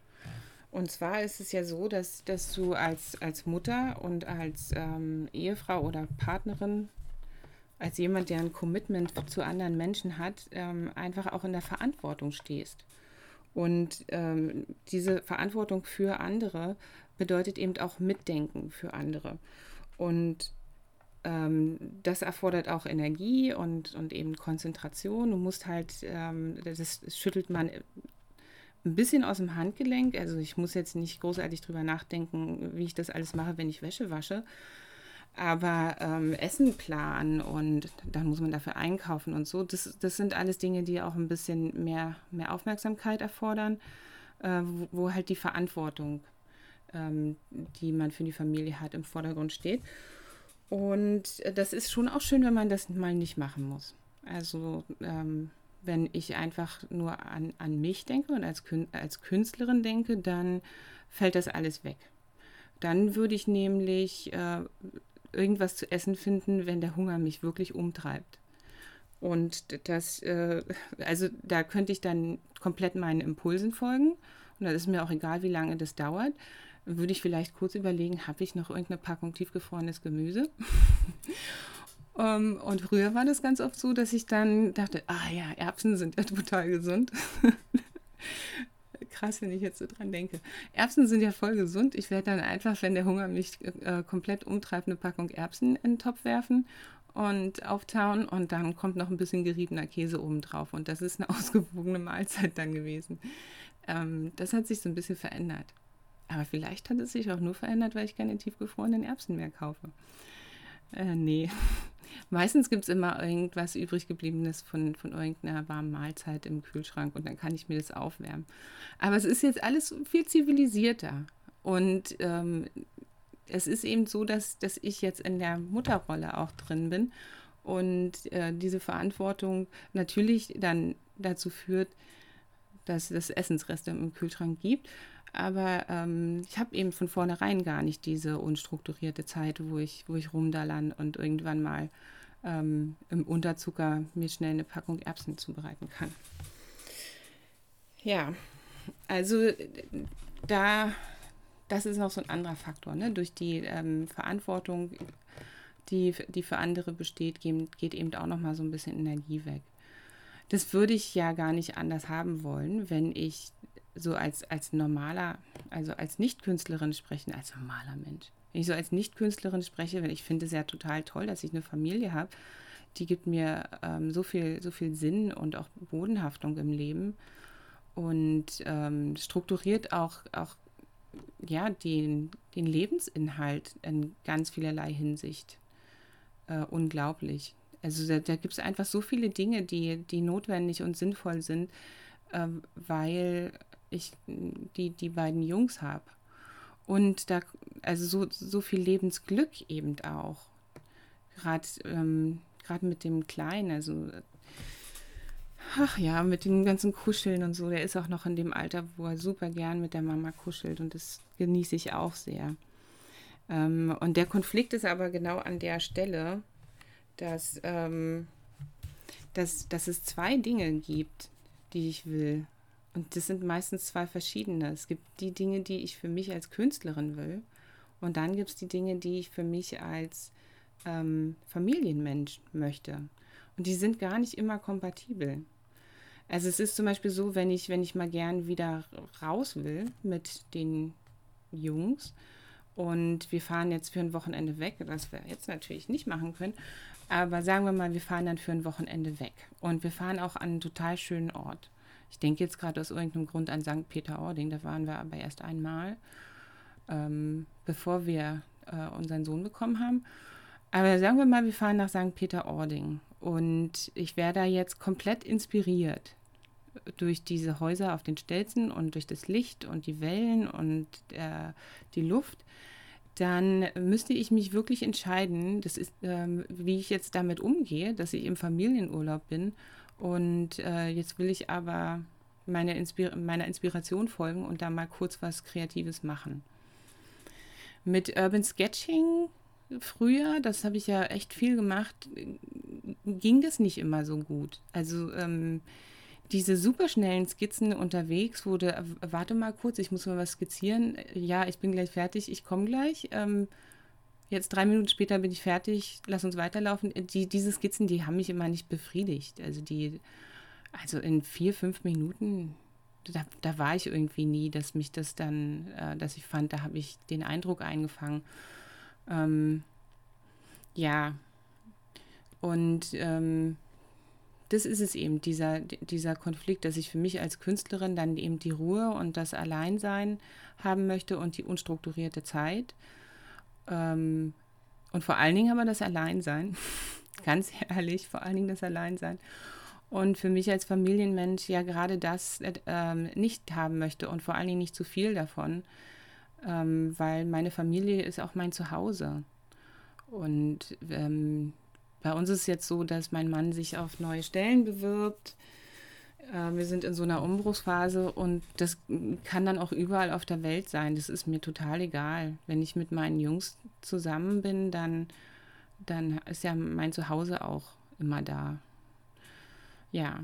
Und zwar ist es ja so, dass, dass du als, als Mutter und als ähm, Ehefrau oder Partnerin, als jemand, der ein Commitment zu anderen Menschen hat, ähm, einfach auch in der Verantwortung stehst. Und ähm, diese Verantwortung für andere bedeutet eben auch Mitdenken für andere. Und ähm, das erfordert auch Energie und, und eben Konzentration. Du musst halt, ähm, das schüttelt man ein bisschen aus dem Handgelenk. Also ich muss jetzt nicht großartig drüber nachdenken, wie ich das alles mache, wenn ich Wäsche wasche. Aber ähm, Essen planen und dann muss man dafür einkaufen und so, das, das sind alles Dinge, die auch ein bisschen mehr, mehr Aufmerksamkeit erfordern, äh, wo, wo halt die Verantwortung, ähm, die man für die Familie hat, im Vordergrund steht. Und das ist schon auch schön, wenn man das mal nicht machen muss. Also ähm, wenn ich einfach nur an, an mich denke und als, als Künstlerin denke, dann fällt das alles weg. dann würde ich nämlich äh, irgendwas zu essen finden, wenn der Hunger mich wirklich umtreibt. Und das, äh, also da könnte ich dann komplett meinen Impulsen folgen. Und dann ist mir auch egal, wie lange das dauert. Würde ich vielleicht kurz überlegen, habe ich noch irgendeine Packung tiefgefrorenes Gemüse? um, und früher war das ganz oft so, dass ich dann dachte, ah ja, Erbsen sind ja total gesund. Krass, wenn ich jetzt so dran denke. Erbsen sind ja voll gesund. Ich werde dann einfach, wenn der Hunger mich äh, komplett umtreibt, eine Packung Erbsen in den Topf werfen und auftauen und dann kommt noch ein bisschen geriebener Käse oben drauf. Und das ist eine ausgewogene Mahlzeit dann gewesen. Ähm, das hat sich so ein bisschen verändert. Aber vielleicht hat es sich auch nur verändert, weil ich keine tiefgefrorenen Erbsen mehr kaufe. Äh, nee. Meistens gibt es immer irgendwas übrig gebliebenes von, von irgendeiner warmen Mahlzeit im Kühlschrank und dann kann ich mir das aufwärmen. Aber es ist jetzt alles viel zivilisierter. Und ähm, es ist eben so, dass, dass ich jetzt in der Mutterrolle auch drin bin und äh, diese Verantwortung natürlich dann dazu führt, dass es Essensreste im Kühlschrank gibt. Aber ähm, ich habe eben von vornherein gar nicht diese unstrukturierte Zeit, wo ich, wo ich rumdallern und irgendwann mal ähm, im Unterzucker mir schnell eine Packung Erbsen zubereiten kann. Ja, also da, das ist noch so ein anderer Faktor, ne? Durch die ähm, Verantwortung, die, die für andere besteht, geht eben auch noch mal so ein bisschen Energie weg. Das würde ich ja gar nicht anders haben wollen, wenn ich so als, als normaler, also als Nicht-Künstlerin sprechen, als normaler Mensch. Wenn ich so als Nicht-Künstlerin spreche, weil ich finde es ja total toll, dass ich eine Familie habe, die gibt mir ähm, so viel, so viel Sinn und auch Bodenhaftung im Leben und ähm, strukturiert auch, auch ja, den, den Lebensinhalt in ganz vielerlei Hinsicht. Äh, unglaublich. Also da, da gibt es einfach so viele Dinge, die, die notwendig und sinnvoll sind, äh, weil ich die, die beiden Jungs habe. Und da, also so, so viel Lebensglück eben auch. Gerade ähm, gerade mit dem Kleinen, also ach ja, mit dem ganzen Kuscheln und so. Der ist auch noch in dem Alter, wo er super gern mit der Mama kuschelt und das genieße ich auch sehr. Ähm, und der Konflikt ist aber genau an der Stelle, dass, ähm, dass, dass es zwei Dinge gibt, die ich will. Und das sind meistens zwei verschiedene. Es gibt die Dinge, die ich für mich als Künstlerin will. Und dann gibt es die Dinge, die ich für mich als ähm, Familienmensch möchte. Und die sind gar nicht immer kompatibel. Also es ist zum Beispiel so, wenn ich, wenn ich mal gern wieder raus will mit den Jungs und wir fahren jetzt für ein Wochenende weg, was wir jetzt natürlich nicht machen können, aber sagen wir mal, wir fahren dann für ein Wochenende weg. Und wir fahren auch an einen total schönen Ort. Ich denke jetzt gerade aus irgendeinem Grund an Sankt Peter-Ording, da waren wir aber erst einmal, ähm, bevor wir äh, unseren Sohn bekommen haben. Aber sagen wir mal, wir fahren nach Sankt Peter-Ording und ich wäre da jetzt komplett inspiriert durch diese Häuser auf den Stelzen und durch das Licht und die Wellen und äh, die Luft. Dann müsste ich mich wirklich entscheiden, das ist, ähm, wie ich jetzt damit umgehe, dass ich im Familienurlaub bin. Und äh, jetzt will ich aber meine Inspir- meiner Inspiration folgen und da mal kurz was Kreatives machen. Mit Urban Sketching früher, das habe ich ja echt viel gemacht, ging das nicht immer so gut. Also ähm, diese superschnellen Skizzen unterwegs, wo du, warte mal kurz, ich muss mal was skizzieren. Ja, ich bin gleich fertig, ich komme gleich. Ähm, Jetzt drei Minuten später bin ich fertig, lass uns weiterlaufen. Die, diese Skizzen, die haben mich immer nicht befriedigt. Also die, also in vier, fünf Minuten, da, da war ich irgendwie nie, dass mich das dann, äh, dass ich fand, da habe ich den Eindruck eingefangen. Ähm, ja, und ähm, das ist es eben, dieser, dieser Konflikt, dass ich für mich als Künstlerin dann eben die Ruhe und das Alleinsein haben möchte und die unstrukturierte Zeit. Ähm, und vor allen Dingen aber das Alleinsein, ganz ehrlich, vor allen Dingen das Alleinsein. Und für mich als Familienmensch ja gerade das äh, nicht haben möchte und vor allen Dingen nicht zu viel davon, ähm, weil meine Familie ist auch mein Zuhause. Und ähm, bei uns ist es jetzt so, dass mein Mann sich auf neue Stellen bewirbt. Äh, wir sind in so einer Umbruchsphase und das kann dann auch überall auf der Welt sein. Das ist mir total egal. Wenn ich mit meinen Jungs zusammen bin, dann, dann ist ja mein Zuhause auch immer da. Ja.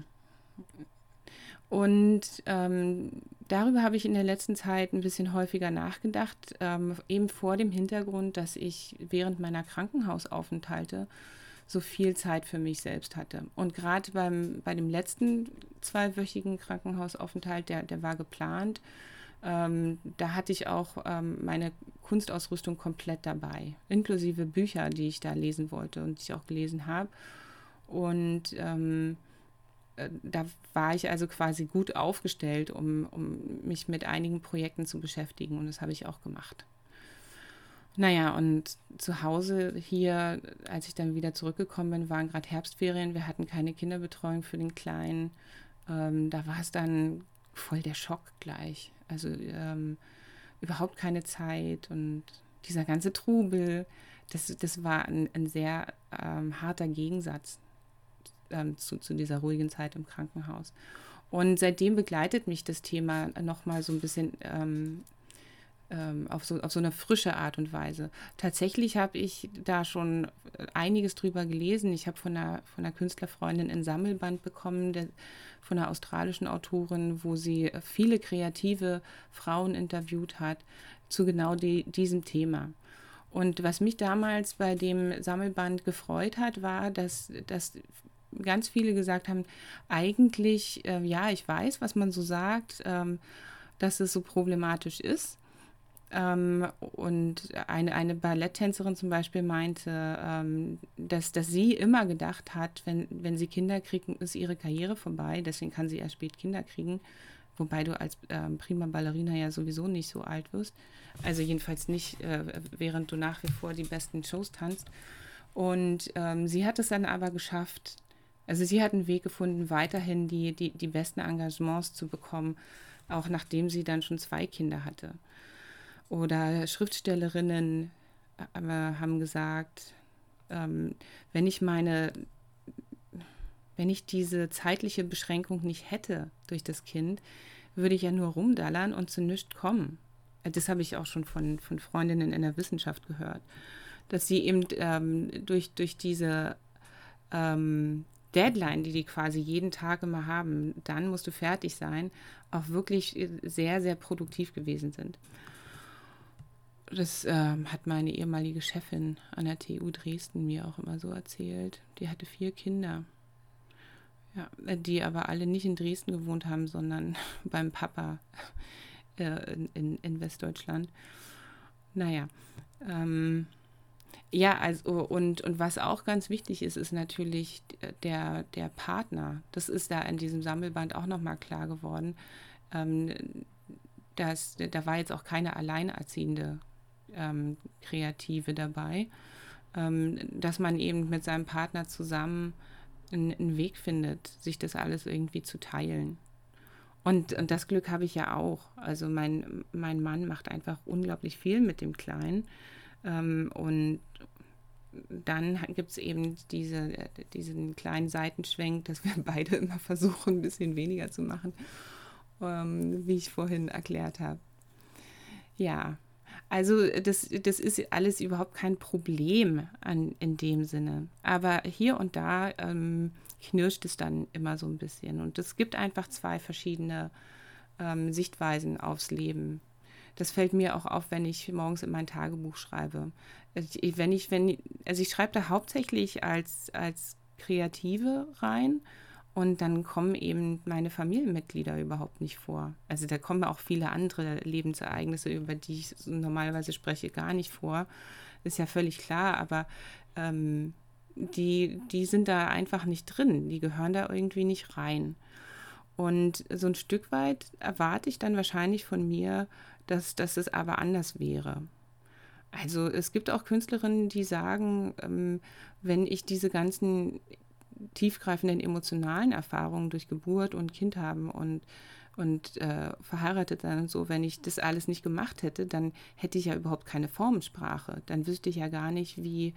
Und ähm, darüber habe ich in der letzten Zeit ein bisschen häufiger nachgedacht, ähm, eben vor dem Hintergrund, dass ich während meiner Krankenhausaufenthalte so viel Zeit für mich selbst hatte. Und gerade beim, bei dem letzten zweiwöchigen Krankenhausaufenthalt, der, der war geplant, ähm, da hatte ich auch ähm, meine Kunstausrüstung komplett dabei, inklusive Bücher, die ich da lesen wollte und die ich auch gelesen habe. Und ähm, äh, da war ich also quasi gut aufgestellt, um, um mich mit einigen Projekten zu beschäftigen und das habe ich auch gemacht. Naja, und zu Hause hier, als ich dann wieder zurückgekommen bin, waren gerade Herbstferien. Wir hatten keine Kinderbetreuung für den Kleinen. Ähm, da war es dann voll der Schock gleich. Also ähm, überhaupt keine Zeit und dieser ganze Trubel, das, das war ein, ein sehr ähm, harter Gegensatz ähm, zu, zu dieser ruhigen Zeit im Krankenhaus. Und seitdem begleitet mich das Thema nochmal so ein bisschen ähm, ähm, auf, so, auf so eine frische Art und Weise. Tatsächlich habe ich da schon einiges drüber gelesen. Ich habe von einer, von einer Künstlerfreundin ein Sammelband bekommen, der, von einer australischen Autorin, wo sie viele kreative Frauen interviewt hat zu genau die, diesem Thema. Und was mich damals bei dem Sammelband gefreut hat, war, dass, dass ganz viele gesagt haben, eigentlich, äh, ja, ich weiß, was man so sagt, ähm, dass es so problematisch ist. Ähm, und eine, eine Balletttänzerin zum Beispiel meinte, ähm, dass, dass sie immer gedacht hat, wenn, wenn sie Kinder kriegen, ist ihre Karriere vorbei. Deswegen kann sie erst spät Kinder kriegen. Wobei du als ähm, Prima Ballerina ja sowieso nicht so alt wirst. Also jedenfalls nicht, äh, während du nach wie vor die besten Shows tanzt. Und ähm, sie hat es dann aber geschafft, also sie hat einen Weg gefunden, weiterhin die, die, die besten Engagements zu bekommen, auch nachdem sie dann schon zwei Kinder hatte. Oder Schriftstellerinnen äh, haben gesagt, ähm, wenn ich meine, wenn ich diese zeitliche Beschränkung nicht hätte durch das Kind, würde ich ja nur rumdallern und zu nichts kommen. Das habe ich auch schon von, von Freundinnen in der Wissenschaft gehört, dass sie eben ähm, durch, durch diese ähm, Deadline, die die quasi jeden Tag immer haben, dann musst du fertig sein, auch wirklich sehr, sehr produktiv gewesen sind. Das ähm, hat meine ehemalige Chefin an der T U Dresden mir auch immer so erzählt. Die hatte vier Kinder, ja, die aber alle nicht in Dresden gewohnt haben, sondern beim Papa äh, in, in, in Westdeutschland. Naja, ähm, ja, also und, und was auch ganz wichtig ist, ist natürlich der, der Partner. Das ist da in diesem Sammelband auch nochmal klar geworden. Ähm, dass, da war jetzt auch keine alleinerziehende ähm, Kreative dabei, ähm, dass man eben mit seinem Partner zusammen einen, einen Weg findet, sich das alles irgendwie zu teilen. Und, und das Glück habe ich ja auch. Also mein, mein Mann macht einfach unglaublich viel mit dem Kleinen. Ähm, und dann gibt es eben diese, diesen kleinen Seitenschwenk, dass wir beide immer versuchen, ein bisschen weniger zu machen, ähm, wie ich vorhin erklärt habe. Ja, also das, das ist alles überhaupt kein Problem an, in dem Sinne. Aber hier und da ähm, knirscht es dann immer so ein bisschen. Und es gibt einfach zwei verschiedene ähm, Sichtweisen aufs Leben. Das fällt mir auch auf, wenn ich morgens in mein Tagebuch schreibe. Ich, wenn ich, wenn, also ich schreibe da hauptsächlich als, als Kreative rein und dann kommen eben meine Familienmitglieder überhaupt nicht vor. Also da kommen auch viele andere Lebensereignisse, über die ich normalerweise spreche, gar nicht vor. Ist ja völlig klar, aber ähm, die, die sind da einfach nicht drin. Die gehören da irgendwie nicht rein. Und so ein Stück weit erwarte ich dann wahrscheinlich von mir, dass, dass es aber anders wäre. Also es gibt auch Künstlerinnen, die sagen, ähm, wenn ich diese ganzen tiefgreifenden emotionalen Erfahrungen durch Geburt und Kind haben und, und äh, verheiratet sein und so, wenn ich das alles nicht gemacht hätte, dann hätte ich ja überhaupt keine Formensprache. Dann wüsste ich ja gar nicht, wie,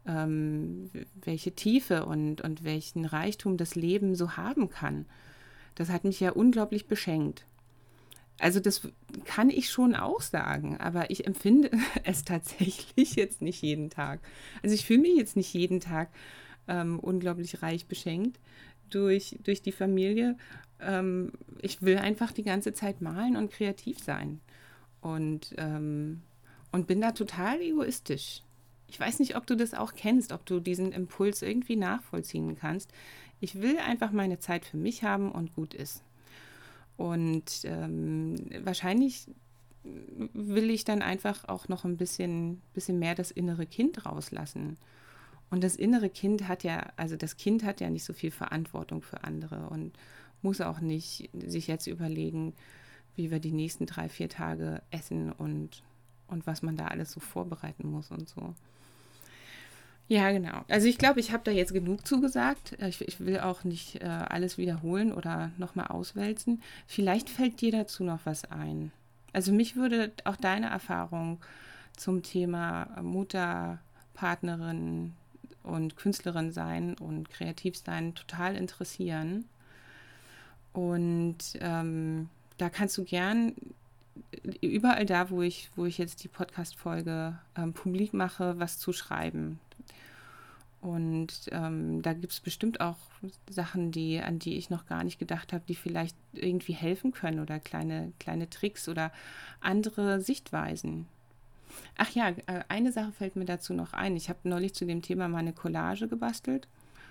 ähm, welche Tiefe und, und welchen Reichtum das Leben so haben kann. Das hat mich ja unglaublich beschenkt. Also das kann ich schon auch sagen, aber ich empfinde es tatsächlich jetzt nicht jeden Tag. Also ich fühle mich jetzt nicht jeden Tag ähm, unglaublich reich beschenkt durch, durch die Familie. Ähm, ich will einfach die ganze Zeit malen und kreativ sein und, ähm, und bin da total egoistisch. Ich weiß nicht, ob du das auch kennst, ob du diesen Impuls irgendwie nachvollziehen kannst. Ich will einfach meine Zeit für mich haben und gut ist. Und ähm, wahrscheinlich will ich dann einfach auch noch ein bisschen, bisschen mehr das innere Kind rauslassen. Und das innere Kind hat ja, also das Kind hat ja nicht so viel Verantwortung für andere und muss auch nicht sich jetzt überlegen, wie wir die nächsten drei, vier Tage essen und, und was man da alles so vorbereiten muss und so. Ja, genau. Also ich glaube, ich habe da jetzt genug zugesagt. Ich, ich will auch nicht äh, alles wiederholen oder nochmal auswälzen. Vielleicht fällt dir dazu noch was ein. Also mich würde auch deine Erfahrung zum Thema Mutter, Partnerin und Künstlerin sein und kreativ sein total interessieren. Und ähm, da kannst du gern überall da, wo ich, wo ich jetzt die Podcast-Folge ähm, publik mache, was zu schreiben. Und ähm, da gibt es bestimmt auch Sachen, die, an die ich noch gar nicht gedacht habe, die vielleicht irgendwie helfen können oder kleine, kleine Tricks oder andere Sichtweisen. Ach ja, äh, eine Sache fällt mir dazu noch ein. Ich habe neulich zu dem Thema mal eine Collage gebastelt.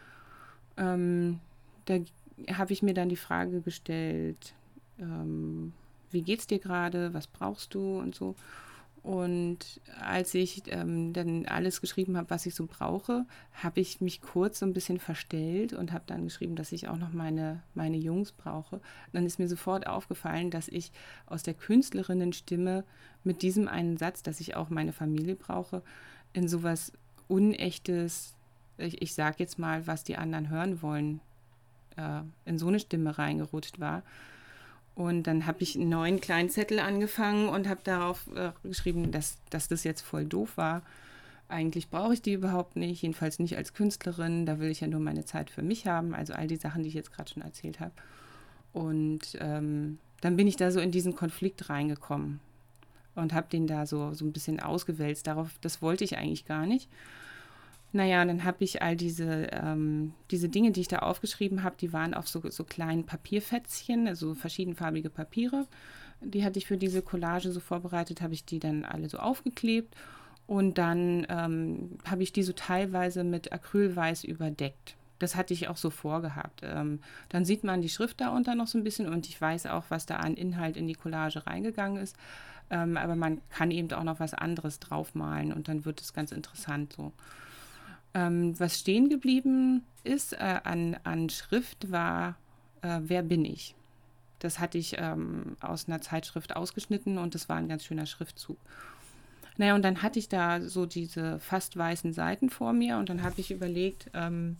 Ähm, da habe ich mir dann die Frage gestellt, ähm, wie geht's dir gerade, was brauchst du und so. Und als ich ähm, dann alles geschrieben habe, was ich so brauche, habe ich mich kurz so ein bisschen verstellt und habe dann geschrieben, dass ich auch noch meine, meine Jungs brauche. Und dann ist mir sofort aufgefallen, dass ich aus der Künstlerinnenstimme mit diesem einen Satz, dass ich auch meine Familie brauche, in sowas Unechtes, ich, ich sage jetzt mal, was die anderen hören wollen, äh, in so eine Stimme reingerutscht war. Und dann habe ich einen neuen kleinen Zettel angefangen und habe darauf äh, geschrieben, dass, dass das jetzt voll doof war. Eigentlich brauche ich die überhaupt nicht, jedenfalls nicht als Künstlerin. Da will ich ja nur meine Zeit für mich haben. Also all die Sachen, die ich jetzt gerade schon erzählt habe. Und ähm, dann bin ich da so in diesen Konflikt reingekommen und habe den da so, so ein bisschen ausgewälzt. Darauf, das wollte ich eigentlich gar nicht. Naja, dann habe ich all diese, ähm, diese Dinge, die ich da aufgeschrieben habe, die waren auf so, so kleinen Papierfetzchen, also verschiedenfarbige Papiere. Die hatte ich für diese Collage so vorbereitet, habe ich die dann alle so aufgeklebt und dann ähm, habe ich die so teilweise mit Acrylweiß überdeckt. Das hatte ich auch so vorgehabt. Ähm, dann sieht man die Schrift darunter noch so ein bisschen und ich weiß auch, was da an Inhalt in die Collage reingegangen ist. Ähm, aber man kann eben auch noch was anderes draufmalen und dann wird es ganz interessant so. Ähm, was stehen geblieben ist äh, an, an Schrift war, äh, wer bin ich? Das hatte ich ähm, aus einer Zeitschrift ausgeschnitten und das war ein ganz schöner Schriftzug. Naja, und dann hatte ich da so diese fast weißen Seiten vor mir und dann habe ich überlegt, ähm,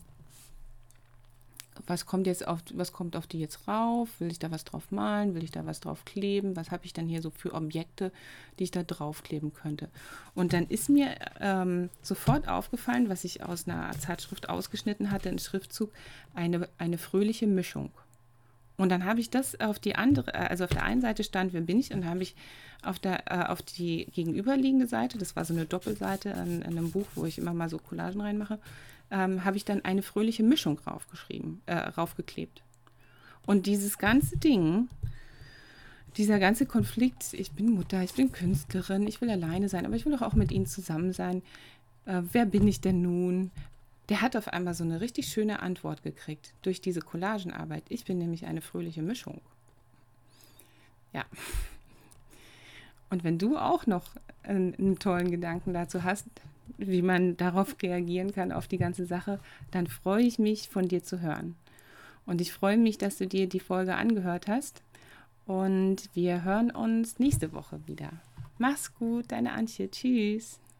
was kommt jetzt auf, was kommt auf die jetzt rauf? Will ich da was drauf malen? Will ich da was drauf kleben? Was habe ich dann hier so für Objekte, die ich da draufkleben könnte? Und dann ist mir ähm, sofort aufgefallen, was ich aus einer Zeitschrift ausgeschnitten hatte, ein Schriftzug, eine, eine fröhliche Mischung. Und dann habe ich das auf die andere, also auf der einen Seite stand, wer bin ich? Und dann habe ich auf, der, äh, auf die gegenüberliegende Seite, das war so eine Doppelseite in, in einem Buch, wo ich immer mal so Collagen reinmache, ähm, habe ich dann eine fröhliche Mischung raufgeschrieben, äh, raufgeklebt. Und dieses ganze Ding, dieser ganze Konflikt, ich bin Mutter, ich bin Künstlerin, ich will alleine sein, aber ich will doch auch mit ihnen zusammen sein. Äh, wer bin ich denn nun? Der hat auf einmal so eine richtig schöne Antwort gekriegt durch diese Collagenarbeit. Ich bin nämlich eine fröhliche Mischung. Ja. Und wenn du auch noch einen, einen tollen Gedanken dazu hast, wie man darauf reagieren kann, auf die ganze Sache, dann freue ich mich, von dir zu hören. Und ich freue mich, dass du dir die Folge angehört hast. Und wir hören uns nächste Woche wieder. Mach's gut, deine Antje. Tschüss.